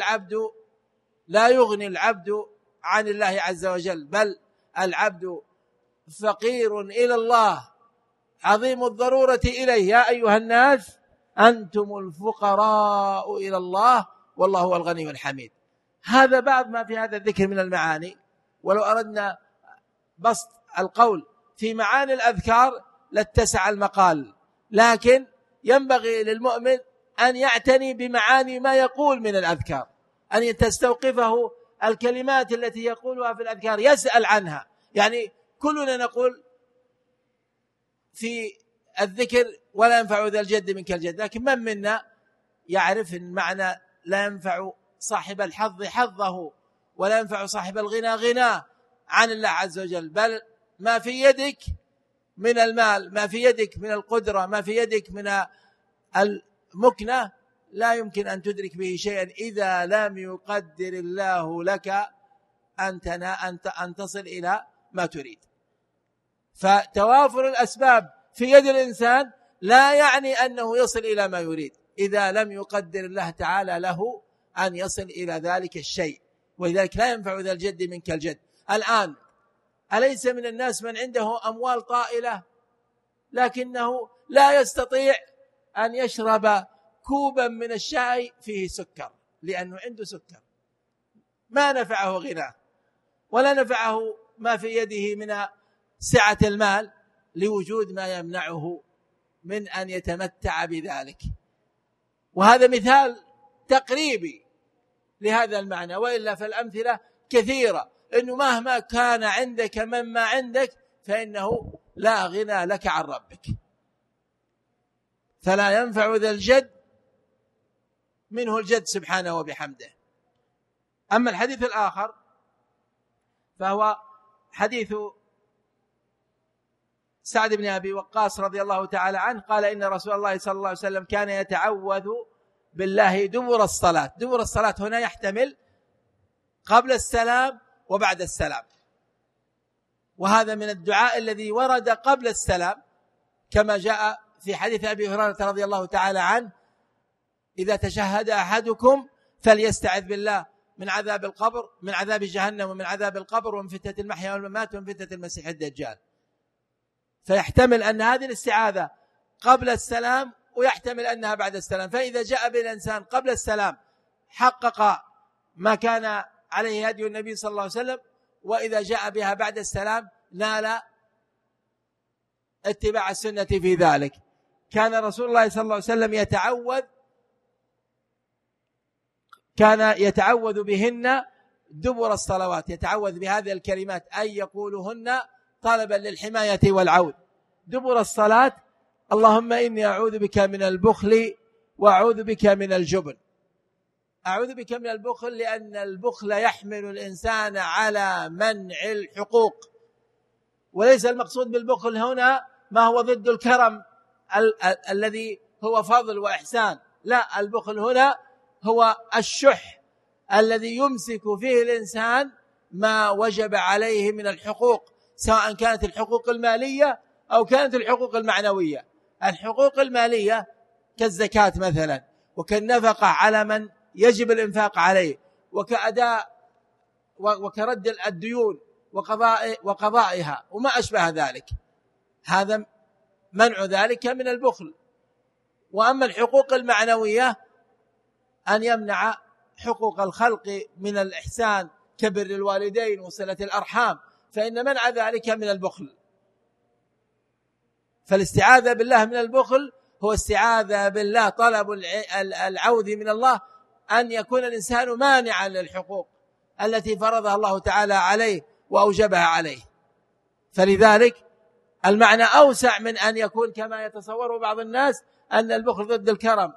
يغني العبد عن الله عز وجل، بل العبد فقير إلى الله عظيم الضرورة إليه. يا أيها الناس أنتم الفقراء إلى الله والله هو الغني الحميد. هذا بعض ما في هذا الذكر من المعاني، ولو أردنا بسط القول في معاني الأذكار لاتسع المقال، لكن ينبغي للمؤمن أن يعتني بمعاني ما يقول من الأذكار، أن تستوقفه الكلمات التي يقولها في الأذكار، يسأل عنها. يعني كلنا نقول في الذكر ولا ينفع ذا الجد منك الجد، لكن من منا يعرف المعنى لا ينفع صاحب الحظ حظه، ولا ينفع صاحب الغنى غناه عن الله عز وجل. بل ما في يدك من المال، ما في يدك من القدرة، ما في يدك من المكنة، لا يمكن أن تدرك به شيئا إذا لم يقدر الله لك أن تصل إلى ما تريد. فتوافر الأسباب في يد الإنسان لا يعني أنه يصل إلى ما يريد إذا لم يقدر الله تعالى له أن يصل إلى ذلك الشيء. ولذلك لا ينفع ذا الجد منك الجد. الآن أليس من الناس من عنده أموال طائلة لكنه لا يستطيع أن يشرب كوبا من الشاي فيه سكر، لأنه عنده سكر، ما نفعه غناه ولا نفعه ما في يده من سعة المال، لوجود ما يمنعه من أن يتمتع بذلك. وهذا مثال تقريبي لهذا المعنى، وإلا فالأمثلة كثيرة، إنه مهما كان عندك مما عندك فإنه لا غنى لك عن ربك. فلا ينفع ذا الجد منه الجد سبحانه وبحمده. أما الحديث الآخر فهو حديث سعد بن أبي وقاص رضي الله تعالى عنه قال إن رسول الله صلى الله عليه وسلم كان يتعوذ بالله دبر الصلاة. دبر الصلاة هنا يحتمل قبل السلام وبعد السلام، وهذا من الدعاء الذي ورد قبل السلام، كما جاء في حديث أبي هريرة رضي الله تعالى عنه إذا تشهد أحدكم فليستعذ بالله من عذاب القبر، من عذاب جهنم، ومن عذاب القبر، ومن فتنة المحيا والممات، ومن فتنة المسيح الدجال. فيحتمل أن هذه الاستعاذة قبل السلام، ويحتمل أنها بعد السلام. فإذا جاء بالإنسان قبل السلام حقق ما كان عليه هدي النبي صلى الله عليه وسلم، وإذا جاء بها بعد السلام نال اتباع السنة في ذلك. كان رسول الله صلى الله عليه وسلم يتعوذ بهن دبر الصلوات، يتعوذ بهذه الكلمات أي يقولهن طلبا للحماية والعود. دبر الصلاة: اللهم إني أعوذ بك من البخل وأعوذ بك من الجبن. أعوذ بك من البخل لأن البخل يحمل الإنسان على منع الحقوق، وليس المقصود بالبخل هنا ما هو ضد الكرم الذي هو فضل وإحسان، لا، البخل هنا هو الشح الذي يمسك فيه الإنسان ما وجب عليه من الحقوق، سواء كانت الحقوق المالية أو كانت الحقوق المعنوية. الحقوق المالية كالزكاة مثلا، وكالنفقة على من يجب الإنفاق عليه، وكأداء وكرد الديون وقضائها وما أشبه ذلك، هذا منع ذلك من البخل. وأما الحقوق المعنوية أن يمنع حقوق الخلق من الإحسان كبر الوالدين وصلة الأرحام، فإن منع ذلك من البخل. فالاستعاذة بالله من البخل هو استعاذة بالله، طلب العوذ من الله أن يكون الإنسان مانعا للحقوق التي فرضها الله تعالى عليه وأوجبها عليه. فلذلك المعنى أوسع من أن يكون كما يتصوره بعض الناس أن البخل ضد الكرم،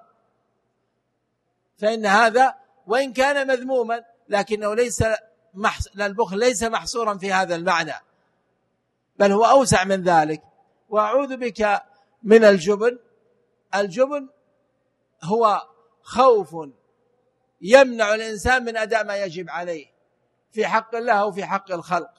فإن هذا وإن كان مذموما لكنه البخل ليس محصورا في هذا المعنى، بل هو أوسع من ذلك. وأعوذ بك من الجبن. الجبن هو خوف يمنع الإنسان من أداء ما يجب عليه في حق الله أو في حق الخلق.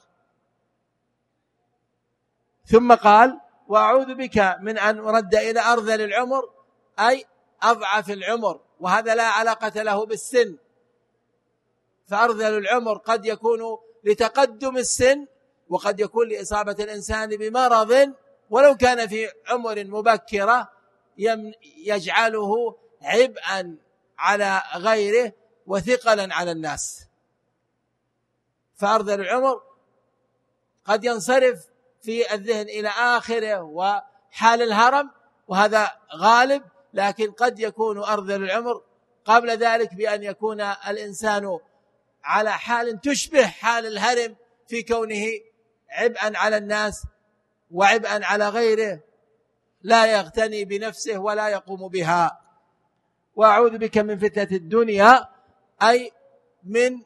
ثم قال وأعوذ بك من أن أرد إلى أرذل العمر، أي أضعف العمر، وهذا لا علاقة له بالسن، فأرذل العمر قد يكون لتقدم السن، وقد يكون لإصابة الإنسان بمرض ولو كان في عمر مبكرة يجعله عبئا على غيره وثقلا على الناس. فأرذل العمر قد ينصرف في الذهن إلى آخره وحال الهرم، وهذا غالب، لكن قد يكون أرذل العمر قبل ذلك بأن يكون الإنسان على حال تشبه حال الهرم في كونه عبئا على الناس وعبئا على غيره، لا يغتني بنفسه ولا يقوم بها. وأعوذ بك من فتنة الدنيا، أي من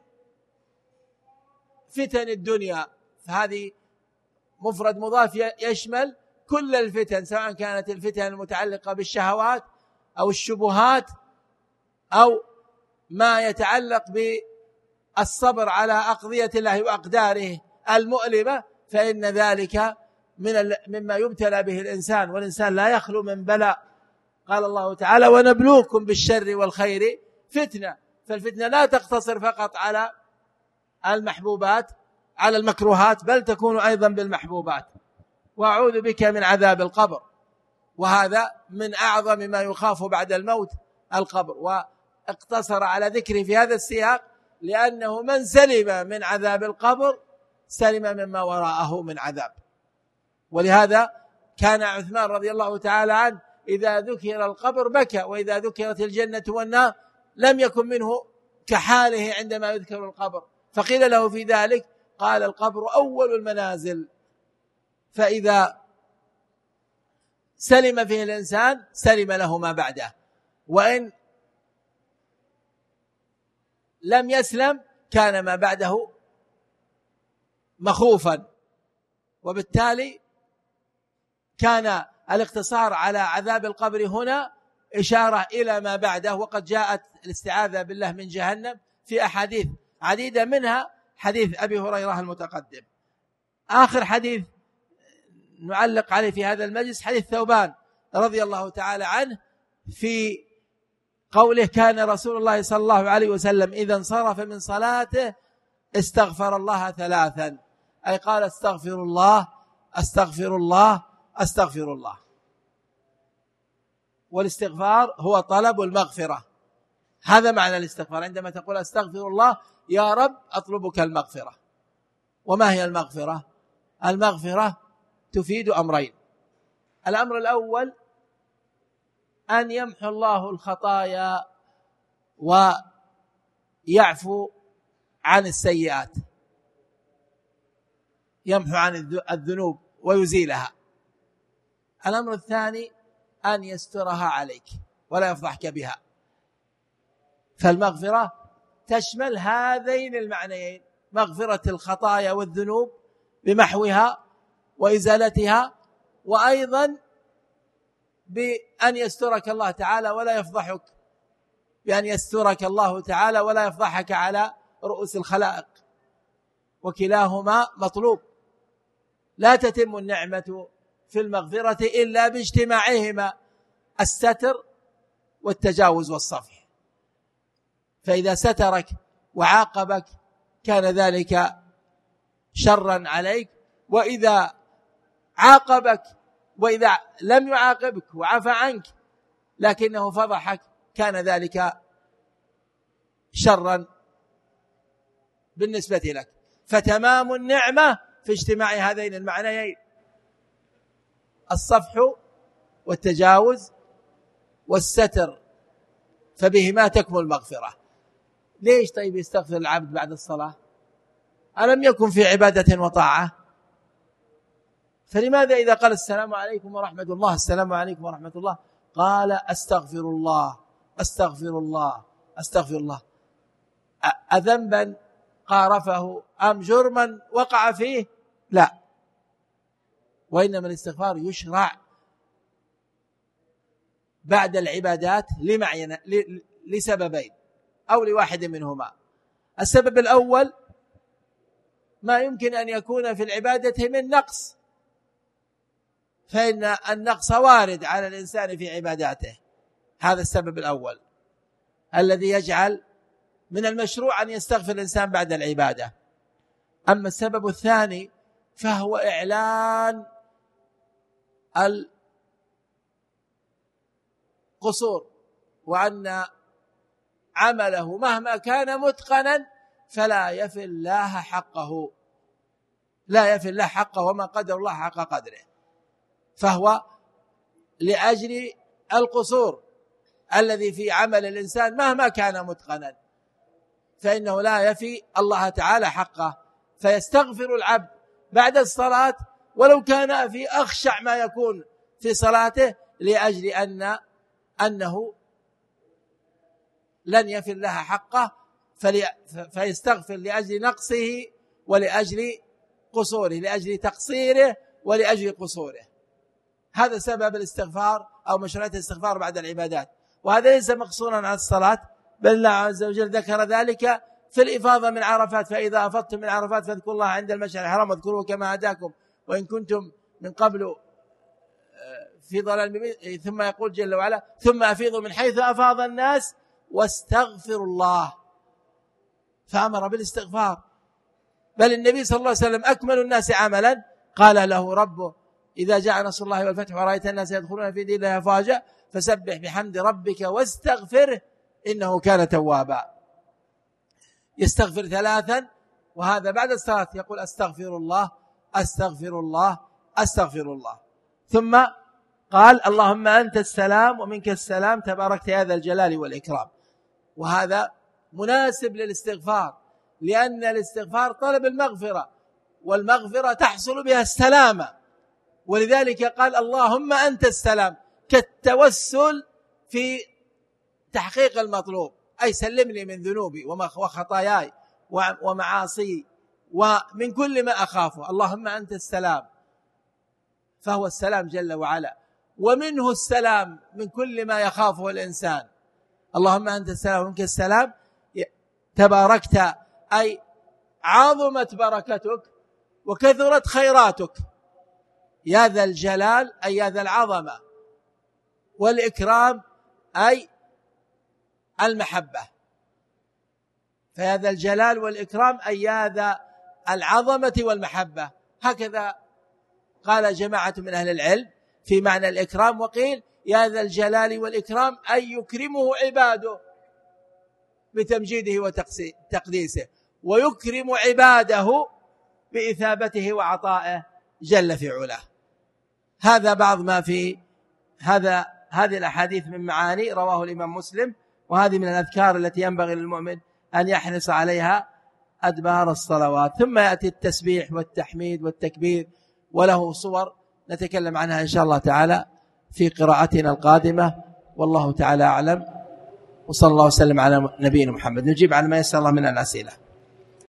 فتن الدنيا، فهذه مفرد مضاف يشمل كل الفتن، سواء كانت الفتن المتعلقة بالشهوات أو الشبهات أو ما يتعلق بالصبر على أقضية الله وأقداره المؤلمة، فإن ذلك مما يبتلى به الإنسان، والإنسان لا يخلو من بلاء. قال الله تعالى ونبلوكم بالشر والخير فتنة، فالفتنة لا تقتصر فقط على المحبوبات على المكروهات، بل تكون أيضا بالمحبوبات. وأعوذ بك من عذاب القبر، وهذا من أعظم ما يخاف بعد الموت القبر، واقتصر على ذكره في هذا السياق لأنه من سلم من عذاب القبر سلم مما وراءه من عذاب. ولهذا كان عثمان رضي الله تعالى عنه إذا ذكر القبر بكى، وإذا ذكرت الجنة والنار لم يكن منه كحاله عندما يذكر القبر. فقيل له في ذلك قال القبر أول المنازل، فإذا سلم فيه الإنسان سلم له ما بعده، وإن لم يسلم كان ما بعده مخوفا. وبالتالي كان الاقتصار على عذاب القبر هنا إشارة إلى ما بعده، وقد جاءت الاستعاذة بالله من جهنم في أحاديث عديدة، منها حديث أبي هريرة المتقدم. آخر حديث نعلق عليه في هذا المجلس حديث ثوبان رضي الله تعالى عنه في قوله كان رسول الله صلى الله عليه وسلم إذا انصرف من صلاته استغفر الله ثلاثا، أي قال استغفر الله استغفر الله استغفر الله. والاستغفار هو طلب المغفرة، هذا معنى الاستغفار. عندما تقول استغفر الله يا رب أطلبك المغفرة. وما هي المغفرة؟ المغفرة تفيد أمرين. الأمر الأول أن يمحو الله الخطايا ويعفو عن السيئات، يمحو عن الذنوب ويزيلها. الأمر الثاني أن يسترها عليك ولا يفضحك بها. فالمغفرة تشمل هذين المعنيين، مغفرة الخطايا والذنوب بمحوها وإزالتها، وأيضا بأن يسترك الله تعالى ولا يفضحك، بأن يسترك الله تعالى ولا يفضحك على رؤوس الخلائق، وكلاهما مطلوب. لا تتم النعمة في المغفرة إلا باجتماعهما، الستر والتجاوز والصفح. فإذا سترك وعاقبك كان ذلك شرا عليك، وإذا عاقبك وإذا لم يعاقبك وعفى عنك لكنه فضحك كان ذلك شرا بالنسبة لك. فتمام النعمة في اجتماع هذين المعنيين، الصفح والتجاوز والستر، فبهما تكمل المغفرة. ليش طيب يستغفر العبد بعد الصلاة؟ ألم يكن في عبادة وطاعة؟ فلماذا إذا قال السلام عليكم ورحمة الله السلام عليكم ورحمة الله قال أستغفر الله أستغفر الله أستغفر الله، أذنبا قارفه أم جرما وقع فيه؟ لا، وإنما الاستغفار يشرع بعد العبادات لسببين أو لواحد منهما. السبب الأول ما يمكن أن يكون في العبادة من نقص، فإن النقص وارد على الإنسان في عباداته، هذا السبب الأول الذي يجعل من المشروع أن يستغفر الإنسان بعد العبادة. أما السبب الثاني فهو إعلان القصور، وأن عمله مهما كان متقنا فلا يفي الله حقه، لا يفي الله حقه، وما قدر الله حق قدره، فهو لأجل القصور الذي في عمل الإنسان مهما كان متقنا فإنه لا يفي الله تعالى حقه، فيستغفر العبد بعد الصلاة ولو كان في أخشع ما يكون في صلاته، لأجل أنه لن يفي الله حقه، فيستغفر لأجل نقصه ولأجل قصوره، لأجل تقصيره ولأجل قصوره. هذا سبب الاستغفار أو مشروعية الاستغفار بعد العبادات، وهذا ليس مقصورا على الصلاة، بل الله عز وجل ذكر ذلك في الإفاضة من عرفات، فإذا أفضتم من عرفات فاذكروا الله عند المشعر الحرام واذكروه كما هداكم وإن كنتم من قبل في ضلال مبين، ثم يقول جل وعلا ثم أفيضوا من حيث أفاض الناس واستغفروا الله، فأمر بالاستغفار. بل النبي صلى الله عليه وسلم أكمل الناس عملا قال له ربه إذا جاء نصر الله والفتح ورأيت الناس يدخلون في دين الله أفواجا فسبح بحمد ربك واستغفره إنه كان توابا. يستغفر ثلاثا، وهذا بعد الصلاة يقول أستغفر الله أستغفر الله أستغفر الله. ثم قال اللهم أنت السلام ومنك السلام تباركت يا ذا الجلال والإكرام، وهذا مناسب للاستغفار، لأن الاستغفار طلب المغفرة، والمغفرة تحصل بها السلامة، ولذلك قال اللهم أنت السلام، كالتوسل في تحقيق المطلوب، أي سلمني من ذنوبي وخطاياي ومعاصي ومن كل ما أخافه، اللهم أنت السلام، فهو السلام جل وعلا، ومنه السلام من كل ما يخافه الإنسان. اللهم أنت السلام ومنك السلام تباركت، أي عظمت بركتك وكثرت خيراتك، يا ذا الجلال أي يا ذا العظمة، والإكرام أي المحبة، فيا ذا الجلال والإكرام أي يا ذا العظمة والمحبة. هكذا قال جماعة من أهل العلم في معنى الإكرام، وقيل يا ذا الجلال والإكرام أي يكرمه عباده بتمجيده وتقديسه، ويكرم عباده بإثابته وعطائه جل في علاه. هذا بعض ما في هذه الأحاديث من معاني رواه الإمام مسلم، وهذه من الأذكار التي ينبغي للمؤمن أن يحرص عليها أدبار الصلوات. ثم يأتي التسبيح والتحميد والتكبير، وله صور نتكلم عنها إن شاء الله تعالى في قراءتنا القادمة، والله تعالى أعلم، وصلى الله وسلم على نبينا محمد. نجيب على ما يسر الله من الأسئلة.